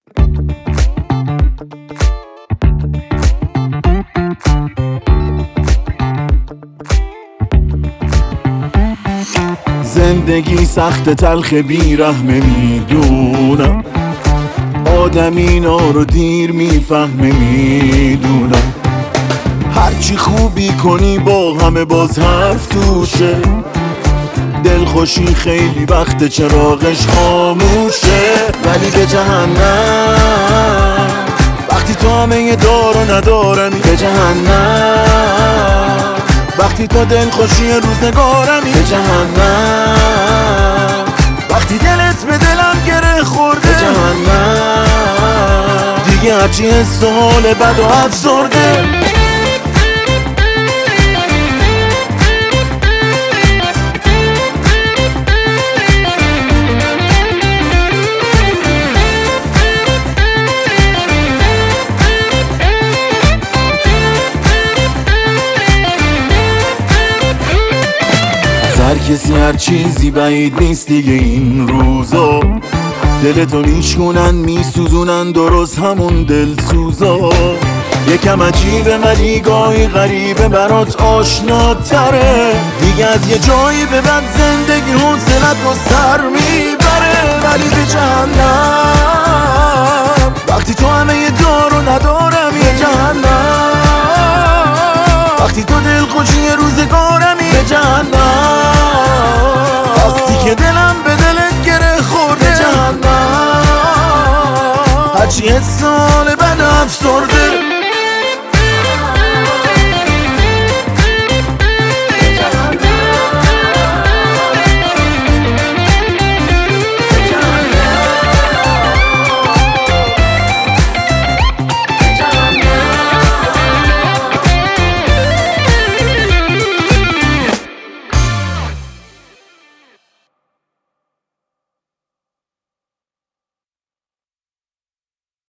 زندگی سخت تلخ بیرحمه میدونم، آدم اینا رو دیر میفهمه میدونم. هرچی خوبی کنی با همه باز حرف توشه، دلخوشی خیلی وقت چراغش خاموشه. ولی به جهنم وقتی تو همه دار و ندارمی، به جهنم وقتی تو دلخوشی روزگارمی، به جهنم وقتی دلت به دلم گره خورده، به جهنم دیگه هرچی حس و حال بد و افسرده. هر کسی هر چیزی بعید نیست دیگه این روزا، دلتو میشکنن میسوزونن درست همون دلسوزا. یکم عجیبه ولی گاهی غریبه برات آشناتره، دیگه از یه جایی به بعد زندگی حوصلت رو سر میبره. ولی به جهنم وقتی تو همه دار و ندارمی، به جهنم وقتی تو دلخوشی روزگارمی، به جهنم وقتی که دلم به دلت گره خورده، به جهنم هرچی حس حال بد افسرده.